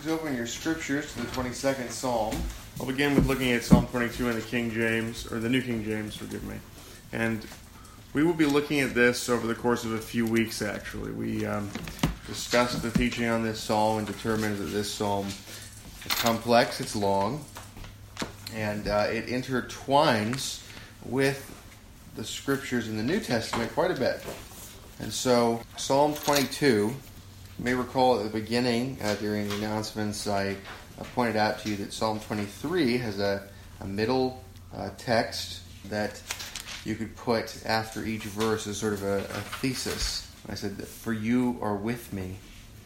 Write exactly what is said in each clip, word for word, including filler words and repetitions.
Please open your scriptures to the twenty-second Psalm. I'll begin with looking at Psalm twenty-two in the King James, or the New King James, forgive me. And we will be looking at this over the course of a few weeks, actually. We um, discussed the teaching on this psalm and determined that this psalm is complex, it's long, and uh, it intertwines with the scriptures in the New Testament quite a bit. And so, Psalm twenty-two, you may recall at the beginning, uh, during the announcements, I, I pointed out to you that Psalm twenty-three has a, a middle uh, text that you could put after each verse as sort of a, a thesis. I said that "for you are with me"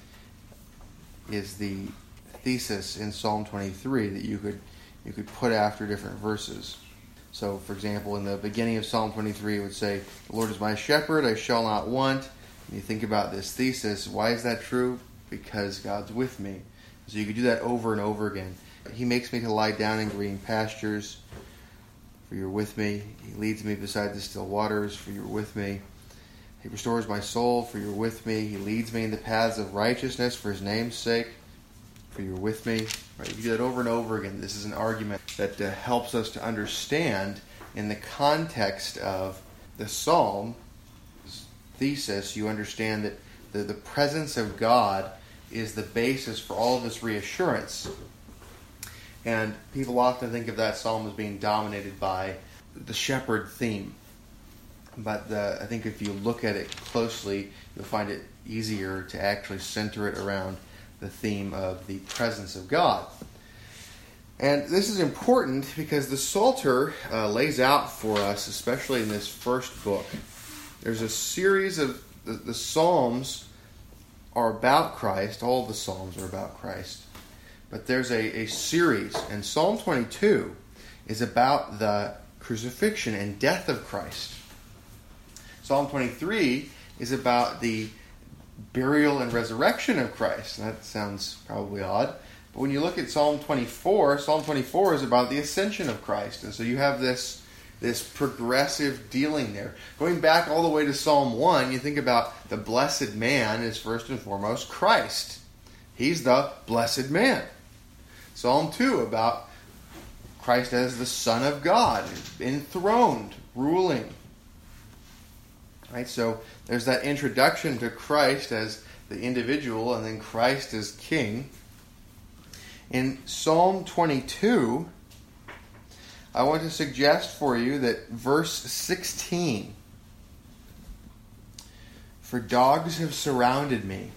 is the thesis in Psalm twenty-three that you could you could put after different verses. So, for example, in the beginning of Psalm twenty-three, it would say, "The Lord is my shepherd, I shall not want." And you think about this thesis, why is that true? Because God's with me. So you could do that over and over again. He makes me to lie down in green pastures, for you're with me. He leads me beside the still waters, for you're with me. He restores my soul, for you're with me. He leads me in the paths of righteousness for his name's sake, for you're with me. Right? You do that over and over again. This is an argument that uh, helps us to understand in the context of the psalm thesis. You understand that the, the presence of God is the basis for all of this reassurance. And people often think of that psalm as being dominated by the shepherd theme. But the, I think if you look at it closely, you'll find it easier to actually center it around the theme of the presence of God. And this is important because the Psalter uh, lays out for us, especially in this first book, there's a series of, the, the Psalms are about Christ, all the Psalms are about Christ, but there's a, a series, and Psalm twenty-two is about the crucifixion and death of Christ. Psalm twenty-three is about the burial and resurrection of Christ. That sounds probably odd. But when you look at Psalm twenty-four, Psalm twenty-four is about the ascension of Christ. And so you have this, this progressive dealing there. Going back all the way to Psalm one, you think about the blessed man is first and foremost Christ. He's the blessed man. Psalm two about Christ as the Son of God, enthroned, ruling. Right, so there's that introduction to Christ as the individual and then Christ as king. In Psalm twenty-two, I want to suggest for you that verse sixteen, "For dogs have surrounded me,"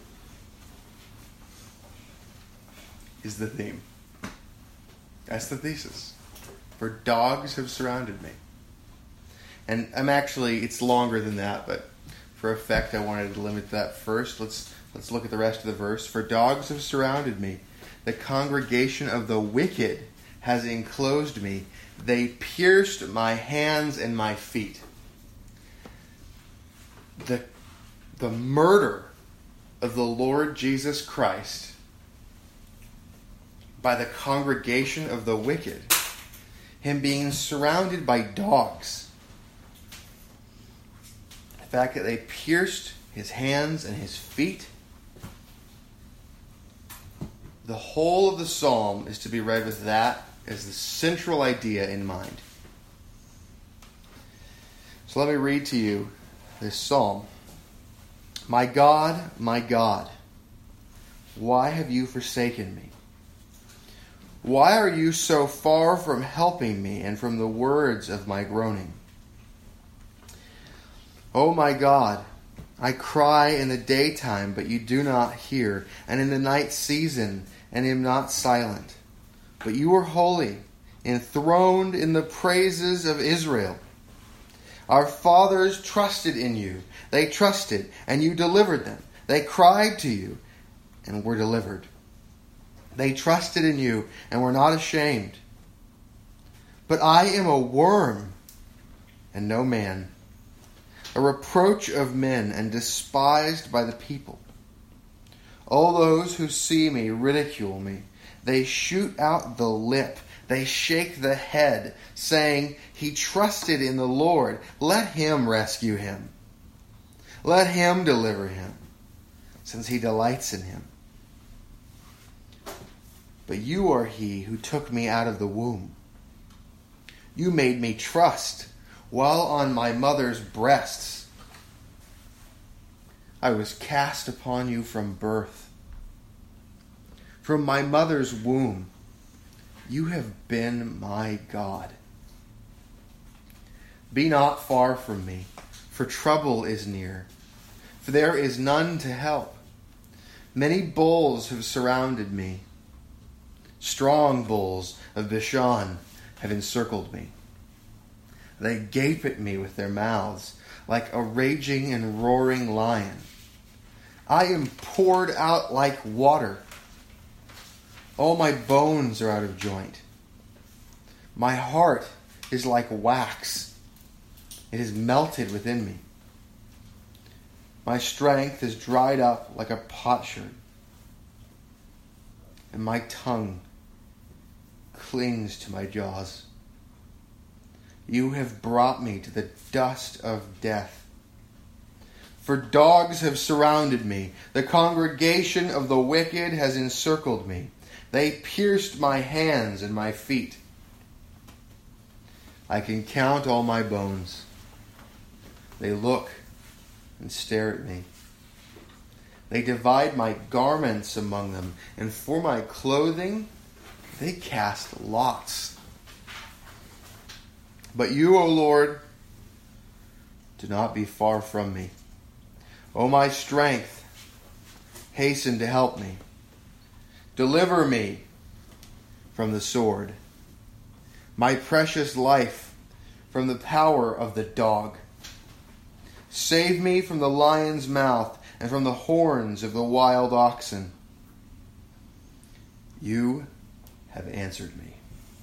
is the theme. That's the thesis. For dogs have surrounded me. And I'm actually, it's longer than that, but for effect I wanted to limit that first. Let's let's look at the rest of the verse. "For dogs have surrounded me. The congregation of the wicked has enclosed me. They pierced my hands and my feet." The, the murder of the Lord Jesus Christ by the congregation of the wicked, him being surrounded by dogs, the fact that they pierced his hands and his feet, the whole of the psalm is to be read with that as the central idea in mind. So let me read to you this psalm. "My God, my God, why have you forsaken me? Why are you so far from helping me and from the words of my groaning? O my God, I cry in the daytime, but you do not hear, and in the night season, and am not silent. But you are holy, enthroned in the praises of Israel. Our fathers trusted in you. They trusted, and you delivered them. They cried to you, and were delivered. They trusted in you, and were not ashamed. But I am a worm, and no man, a reproach of men, and despised by the people. All those who see me ridicule me. They shoot out the lip. They shake the head, saying, He trusted in the Lord. Let him rescue him. Let him deliver him, since he delights in him. but you are he who took me out of the womb. You made me trust while on my mother's breasts. I was cast upon you from birth. From my mother's womb, you have been my God. Be not far from me, for trouble is near, for there is none to help. Many bulls have surrounded me. Strong bulls of Bashan have encircled me. They gape at me with their mouths like a raging and roaring lion. I am poured out like water. All my bones are out of joint. My heart is like wax. It is melted within me. My strength is dried up like a potsherd, and my tongue clings to my jaws. You have brought me to the dust of death. For dogs have surrounded me. The congregation of the wicked has encircled me. They pierced my hands and my feet. I can count all my bones. They look and stare at me. They divide my garments among them, and for my clothing they cast lots. But you, O Lord, do not be far from me. O my strength, hasten to help me. Deliver me from the sword, my precious life from the power of the dog. Save me from the lion's mouth and from the horns of the wild oxen. You have answered me.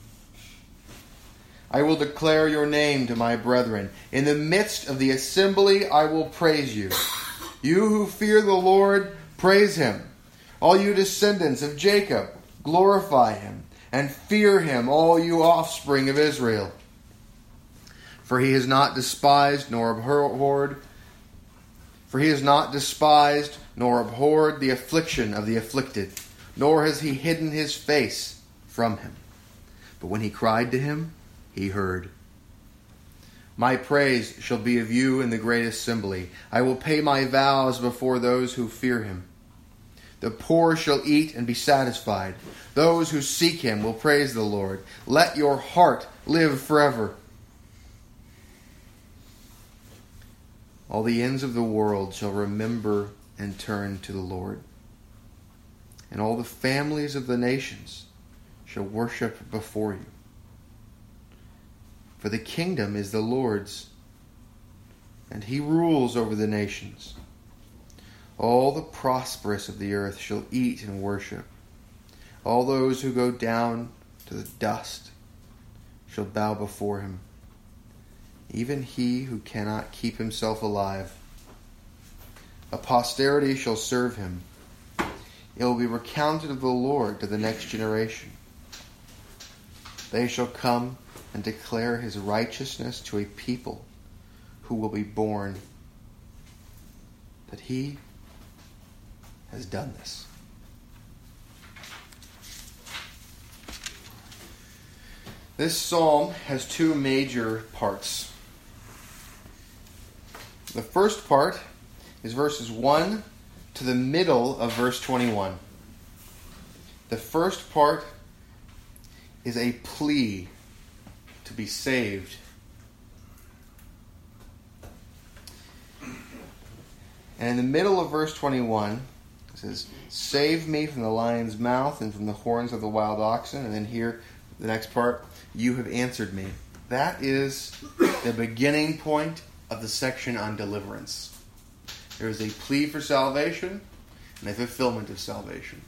I will declare your name to my brethren. In the midst of the assembly I will praise you. You who fear the Lord, praise him. All you descendants of Jacob, glorify him, and fear him, all you offspring of Israel. For he has not despised nor abhorred, for he has not despised nor abhorred the affliction of the afflicted, nor has he hidden his face from him. But when he cried to him, he heard. My praise shall be of you in the great assembly. I will pay my vows before those who fear him. The poor shall eat and be satisfied. Those who seek him will praise the Lord. Let your heart live forever. All the ends of the world shall remember and turn to the Lord. And all the families of the nations shall worship before you. For the kingdom is the Lord's, and he rules over the nations. All the prosperous of the earth shall eat and worship. All those who go down to the dust shall bow before him. Even he who cannot keep himself alive. A posterity shall serve him. It will be recounted of the Lord to the next generation. They shall come and declare his righteousness to a people who will be born, that he has done this. This psalm has two major parts. The first part is verses one to the middle of verse twenty-one. The first part is a plea to be saved. And in the middle of verse twenty-one, it says, save me from the lion's mouth and from the horns of the wild oxen. And then here, the next part, you have answered me. That is the beginning point of the section on deliverance. There is a plea for salvation and a fulfillment of salvation.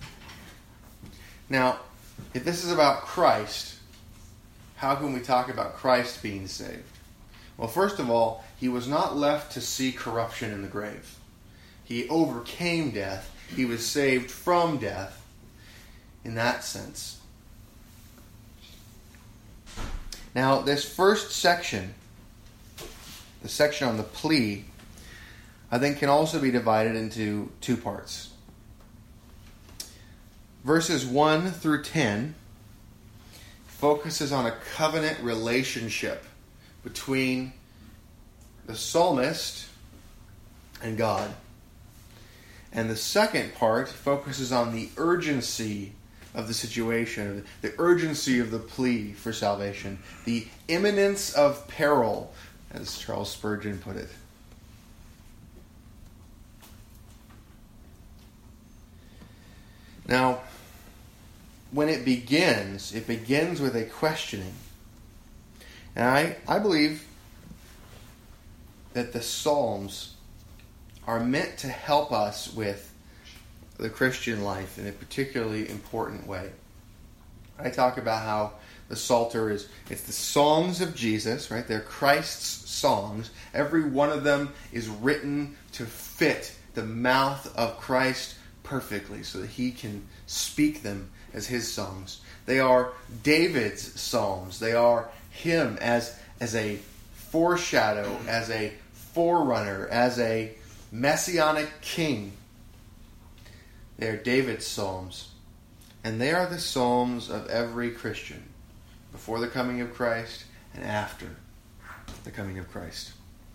Now, if this is about Christ, how can we talk about Christ being saved? Well, first of all, he was not left to see corruption in the grave. He overcame death. He was saved from death in that sense. Now, this first section, the section on the plea, I think can also be divided into two parts. verses one through ten focuses on a covenant relationship between the psalmist and God. And the second part focuses on the urgency of the situation, the urgency of the plea for salvation, the imminence of peril, as Charles Spurgeon put it. Now, when it begins, it begins with a questioning. And I, I believe that the Psalms are meant to help us with the Christian life in a particularly important way. I talk about how the Psalter is, it's the songs of Jesus, right? They're Christ's songs. Every one of them is written to fit the mouth of Christ perfectly so that he can speak them as his songs. They are David's psalms. They are him as, as a foreshadow, as a forerunner, as a messianic king. They are David's psalms. And they are the psalms of every Christian before the coming of Christ and after the coming of Christ.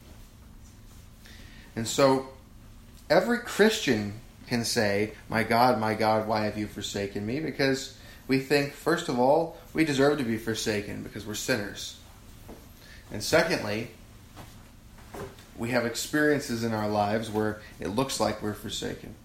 And so every Christian can say, "My God, my God, why have you forsaken me?" Because we think, first of all, we deserve to be forsaken because we're sinners. And secondly, we have experiences in our lives where it looks like we're forsaken.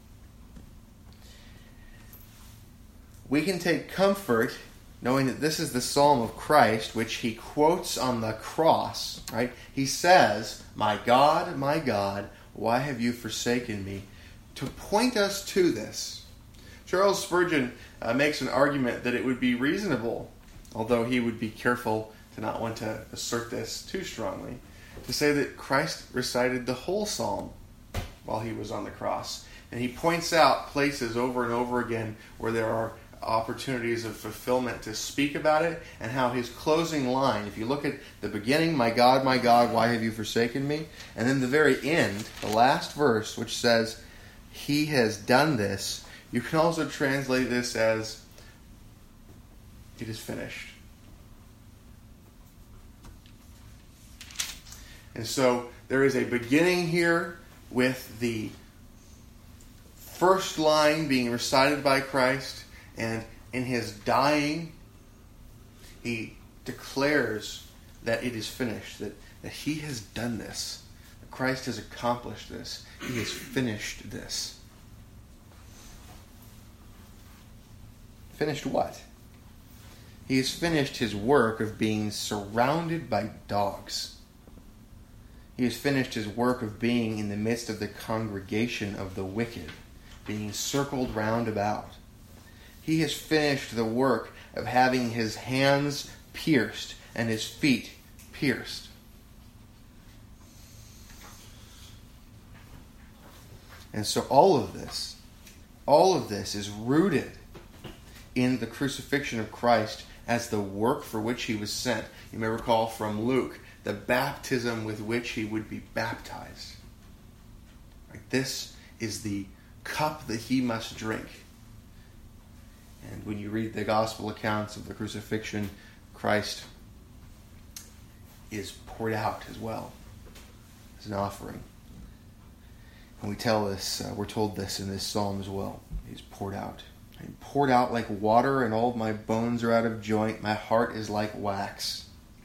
We can take comfort knowing that this is the Psalm of Christ, which he quotes on the cross, right? He says, "My God, my God, why have you forsaken me?" to point us to this. Charles Spurgeon uh, makes an argument that it would be reasonable, although he would be careful to not want to assert this too strongly, to say that Christ recited the whole psalm while he was on the cross. And he points out places over and over again where there are opportunities of fulfillment to speak about it, and how his closing line, if you look at the beginning, "My God, my God, why have you forsaken me?" and then the very end, the last verse, which says, "He has done this," you can also translate this as, "It is finished." And so there is a beginning here with the first line being recited by Christ, and in his dying, he declares that it is finished, that, that he has done this. That Christ has accomplished this. He has finished this. Finished what? He has finished his work of being surrounded by dogs. He has finished his work of being in the midst of the congregation of the wicked, being circled round about. He has finished the work of having his hands pierced and his feet pierced. And so all of this, all of this is rooted in the crucifixion of Christ as the work for which he was sent. You may recall from Luke, the baptism with which he would be baptized. Right? This is the cup that he must drink. And when you read the gospel accounts of the crucifixion, Christ is poured out as well as an offering. And we tell this, uh, we're told this in this psalm as well. He's poured out. He poured out like water, and all of my bones are out of joint. My heart is like wax.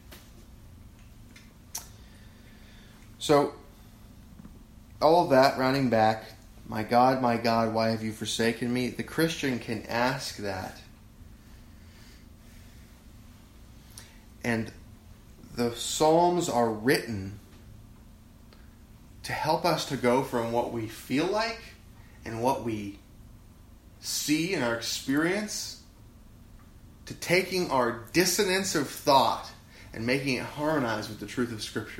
So, all of that, rounding back, "My God, my God, why have you forsaken me?" The Christian can ask that. And the Psalms are written to help us to go from what we feel like and what we see in our experience to taking our dissonance of thought and making it harmonize with the truth of Scripture.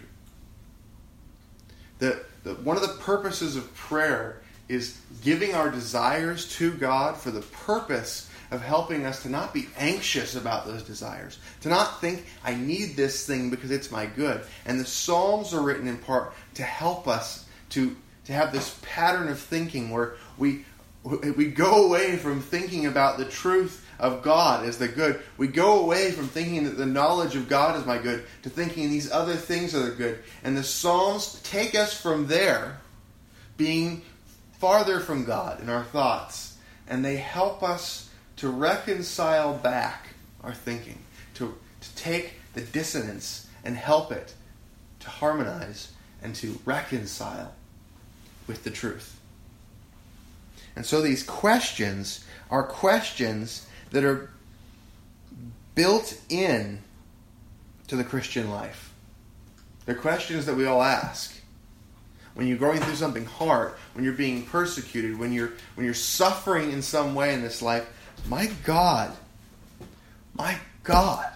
The, the, one of the purposes of prayer is giving our desires to God for the purpose of helping us to not be anxious about those desires, to not think, "I need this thing because it's my good." And the Psalms are written in part to help us to, to have this pattern of thinking where we we go away from thinking about the truth of God as the good. We go away from thinking that the knowledge of God is my good to thinking these other things are the good. And the Psalms take us from there, being farther from God in our thoughts. And they help us to reconcile back our thinking, to, to take the dissonance and help it to harmonize and to reconcile with the truth. And so these questions are questions that are built in to the Christian life. They're questions that we all ask. When you're going through something hard, when you're being persecuted, when you're when you're suffering in some way in this life, my God, my God,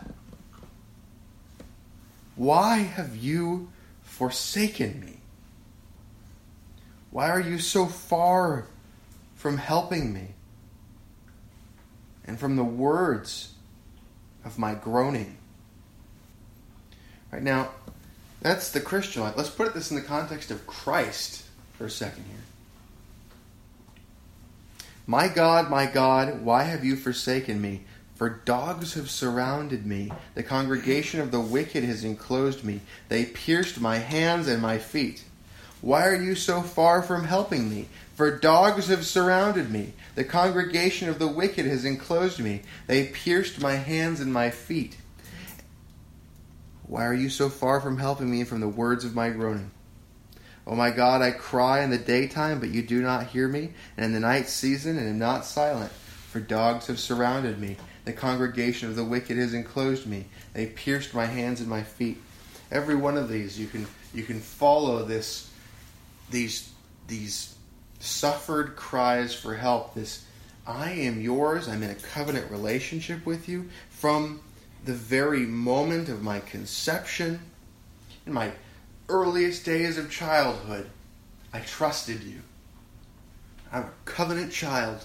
why have you forsaken me? Why are you so far from helping me and from the words of my groaning? Right now, that's the Christian life. Let's put this in the context of Christ for a second here. My God, my God, why have you forsaken me? For dogs have surrounded me. The congregation of the wicked has enclosed me. They pierced my hands and my feet. Why are you so far from helping me? For dogs have surrounded me. The congregation of the wicked has enclosed me. They pierced my hands and my feet. Why are you so far from helping me from the words of my groaning? O my God, I cry in the daytime, but you do not hear me, and in the night season, and am not silent. For dogs have surrounded me. The congregation of the wicked has enclosed me. They pierced my hands and my feet. Every one of these, you can you can follow this these these suffered cries for help. This, I am yours. I'm in a covenant relationship with you from the very moment of my conception, in my earliest days of childhood. I trusted you. I'm a covenant child.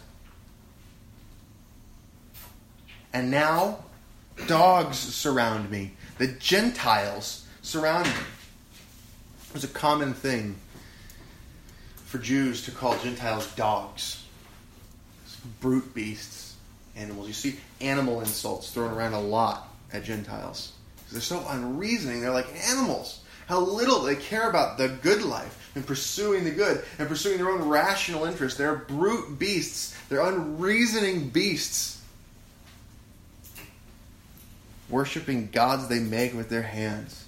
And now, dogs surround me. The Gentiles surround me. It was a common thing for Jews to call Gentiles dogs. Brute beasts, animals. You see animal insults thrown around a lot at Gentiles. They're so unreasoning. They're like animals. How little they care about the good life and pursuing the good and pursuing their own rational interests. They're brute beasts. They're unreasoning beasts. Worshipping gods they make with their hands.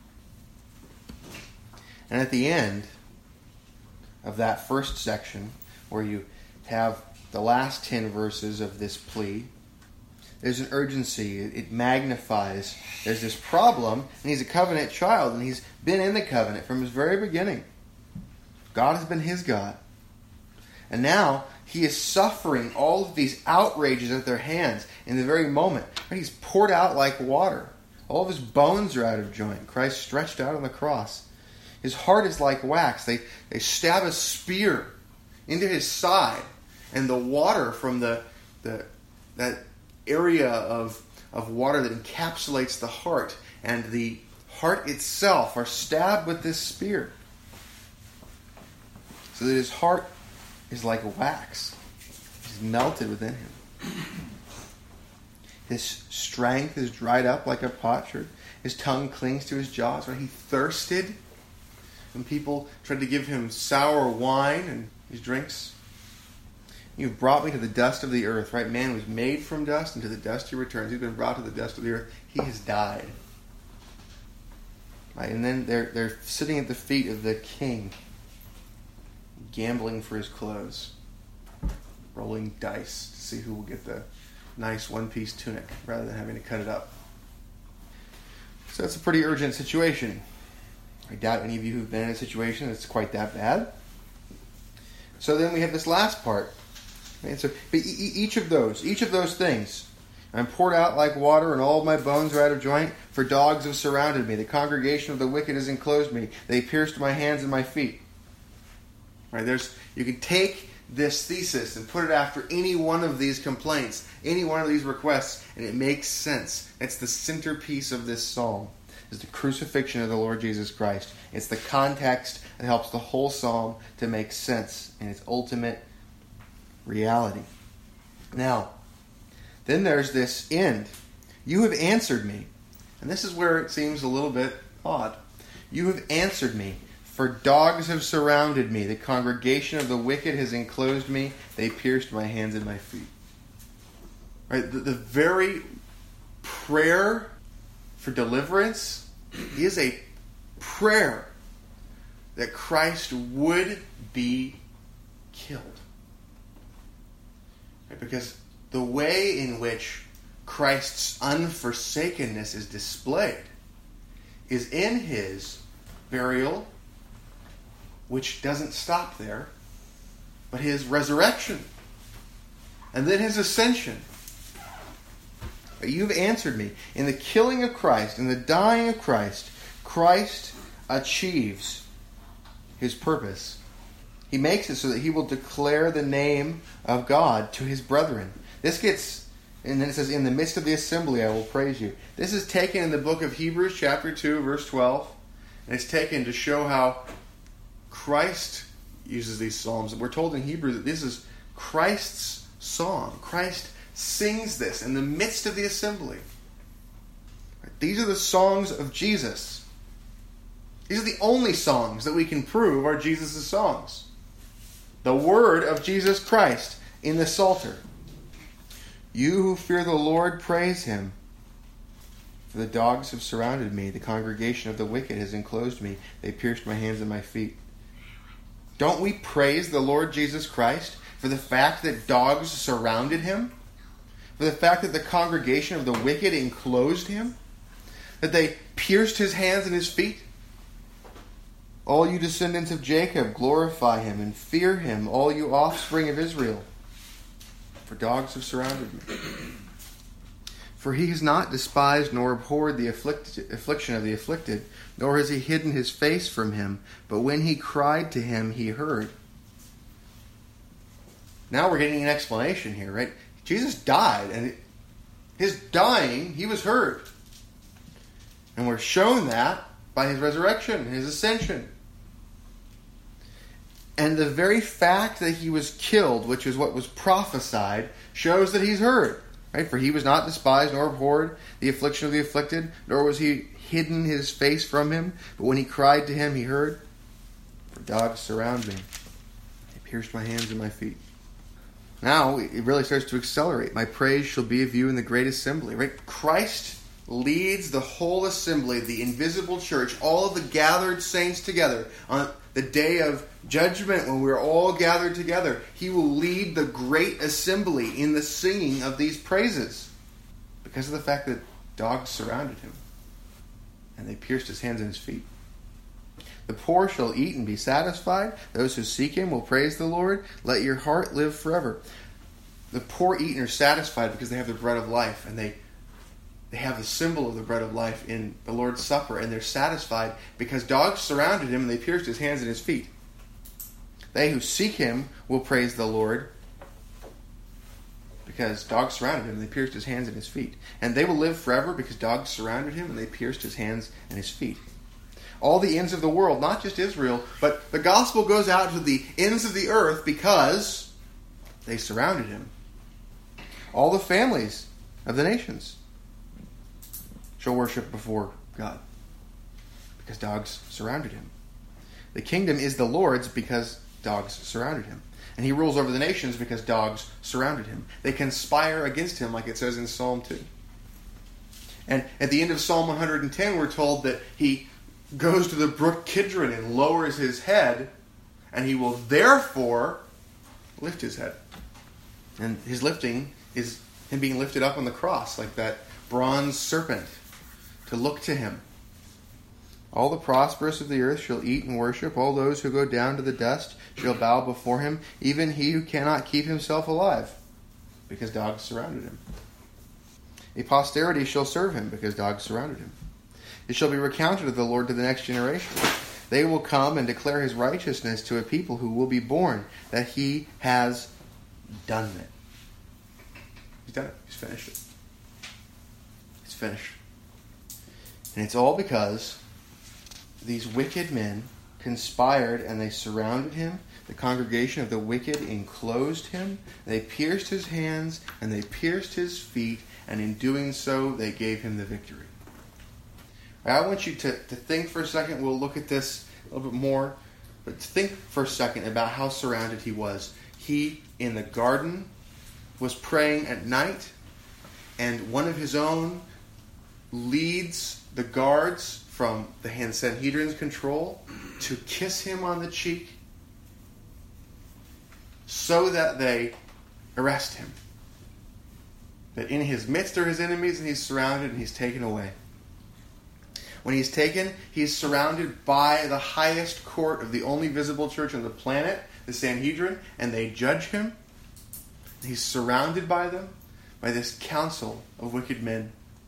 And at the end of that first section, where you have the last ten verses of this plea, there's an urgency. It magnifies. There's this problem, and he's a covenant child, and he's been in the covenant from his very beginning. God has been his God. And now he is suffering all of these outrages at their hands in the very moment. He's poured out like water. All of his bones are out of joint. Christ stretched out on the cross. His heart is like wax. They, they stab a spear into his side, and the water from the, the that area of, of water that encapsulates the heart and the heart itself are stabbed with this spear, so that his heart is like wax. He's melted within him. His strength is dried up like a potsherd. His tongue clings to his jaws. When he thirsted, when people tried to give him sour wine and he drinks, you've brought me to the dust of the earth. Right? Man was made from dust, and to the dust he returns. He's been brought to the dust of the earth. He has died. Right? And then they're they're sitting at the feet of the king, gambling for his clothes, rolling dice to see who will get the nice one-piece tunic rather than having to cut it up. So that's a pretty urgent situation. I doubt any of you who've been in a situation that's quite that bad. So then we have this last part. And so, but each of those, each of those things, I'm poured out like water, and all of my bones are out of joint. For dogs have surrounded me. The congregation of the wicked has enclosed me. They pierced my hands and my feet. Right? There's, you can take this thesis and put it after any one of these complaints, any one of these requests, and it makes sense. It's the centerpiece of this psalm. It's the crucifixion of the Lord Jesus Christ. It's the context that helps the whole psalm to make sense in its ultimate reality. Now, then there's this end. You have answered me. And this is where it seems a little bit odd. You have answered me. For dogs have surrounded me. The congregation of the wicked has enclosed me. They pierced my hands and my feet. Right? The, the very prayer for deliverance is a prayer that Christ would be killed. Right? Because the way in which Christ's unforsakenness is displayed is in his burial, which doesn't stop there, but his resurrection, and then his ascension. You've answered me. In the killing of Christ, in the dying of Christ, Christ achieves his purpose. He makes it so that he will declare the name of God to his brethren. This gets, and then it says, in the midst of the assembly I will praise you. This is taken in the book of Hebrews chapter two, verse twelve. And it's taken to show how Christ uses these psalms. We're told in Hebrew that this is Christ's song. Christ sings this in the midst of the assembly. These are the songs of Jesus. These are the only songs that we can prove are Jesus' songs. The word of Jesus Christ in the Psalter. You who fear the Lord, praise him. For the dogs have surrounded me. The congregation of the wicked has enclosed me. They pierced my hands and my feet. Don't we praise the Lord Jesus Christ for the fact that dogs surrounded him? For the fact that the congregation of the wicked enclosed him? That they pierced his hands and his feet? All you descendants of Jacob, glorify him and fear him, all you offspring of Israel. For dogs have surrounded me. For he has not despised nor abhorred the afflict- affliction of the afflicted, nor has he hidden his face from him. But when he cried to him, he heard. Now we're getting an explanation here, right? Jesus died, and his dying, he was heard. And we're shown that by his resurrection, his ascension. And the very fact that he was killed, which is what was prophesied, shows that he's heard. Right? For he was not despised nor abhorred the affliction of the afflicted, nor was he hidden his face from him. But when he cried to him, he heard. For dogs surround me. They pierced my hands and my feet. Now it really starts to accelerate. My praise shall be of you in the great assembly. Right? Christ leads the whole assembly, the invisible church, all of the gathered saints together on the day of judgment when we're all gathered together. He will lead the great assembly in the singing of these praises because of the fact that dogs surrounded him and they pierced his hands and his feet. The poor shall eat and be satisfied. Those who seek him will praise the Lord. Let your heart live forever. The poor eat and are satisfied because they have the bread of life, and they They have the symbol of the bread of life in the Lord's Supper, and they're satisfied because dogs surrounded him and they pierced his hands and his feet. They who seek him will praise the Lord because dogs surrounded him and they pierced his hands and his feet. And they will live forever because dogs surrounded him and they pierced his hands and his feet. All the ends of the world, not just Israel, but the gospel goes out to the ends of the earth because they surrounded him. All the families of the nations shall worship before God because dogs surrounded him. The kingdom is the Lord's because dogs surrounded him. And he rules over the nations because dogs surrounded him. They conspire against him, like it says in Psalm two. And at the end of Psalm one hundred ten, we're told that he goes to the brook Kidron and lowers his head, and he will therefore lift his head. And his lifting is him being lifted up on the cross, like that bronze serpent, to look to him. All the prosperous of the earth shall eat and worship. All those who go down to the dust shall bow before him. Even he who cannot keep himself alive, because dogs surrounded him. A posterity shall serve him, because dogs surrounded him. It shall be recounted of the Lord to the next generation. They will come and declare his righteousness to a people who will be born, that he has done it. He's done it. He's finished it. It's finished. And it's all because these wicked men conspired, and they surrounded him. The congregation of the wicked enclosed him. They pierced his hands, and they pierced his feet, and in doing so, they gave him the victory. I want you to, to think for a second. We'll look at this a little bit more. But think for a second about how surrounded he was. He, in the garden, was praying at night, and one of his own leads the guards from the Sanhedrin's control to kiss him on the cheek so that they arrest him. That in his midst are his enemies, and he's surrounded, and he's taken away. When he's taken, he's surrounded by the highest court of the only visible church on the planet, the Sanhedrin, and they judge him. He's surrounded by them, by this council of wicked men.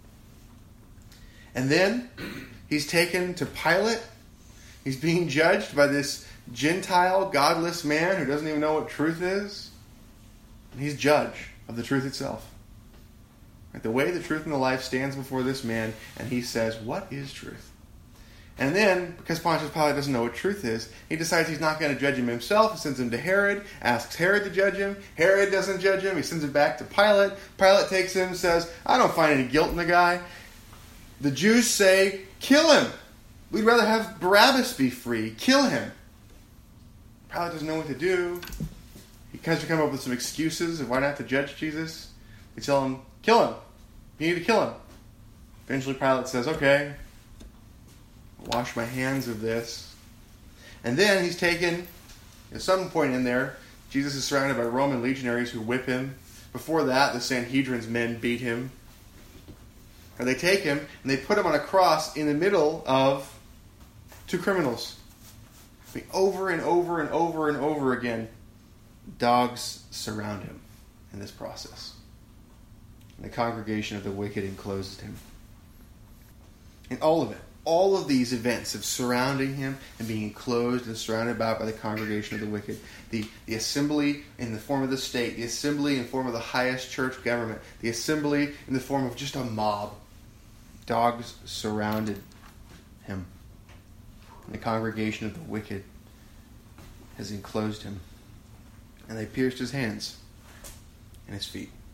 And then he's taken to Pilate. He's being judged by this Gentile, godless man who doesn't even know what truth is. And he's judge of the truth itself. The way, the truth, and the life stands before this man, and he says, what is truth? And then, because Pontius Pilate doesn't know what truth is, he decides he's not going to judge him himself. He sends him to Herod, asks Herod to judge him. Herod doesn't judge him. He sends him back to Pilate. Pilate takes him and says, I don't find any guilt in the guy. The Jews say, kill him. We'd rather have Barabbas be free. Kill him. Pilate doesn't know what to do. He tries to come up with some excuses of why not to judge Jesus. They tell him, kill him. You need to kill him. Eventually Pilate says, okay, I'll wash my hands of this. And then he's taken, at some point in there, Jesus is surrounded by Roman legionaries who whip him. Before that, the Sanhedrin's men beat him. And they take him and they put him on a cross in the middle of two criminals. I mean, over and over and over and over again, dogs surround him in this process. And the congregation of the wicked enclosed him. And all of it, all of these events of surrounding him and being enclosed and surrounded about by the congregation of the wicked, the, the assembly in the form of the state, the assembly in the form of the highest church government, the assembly in the form of just a mob, dogs surrounded him. And the congregation of the wicked has enclosed him. And they pierced his hands and his feet.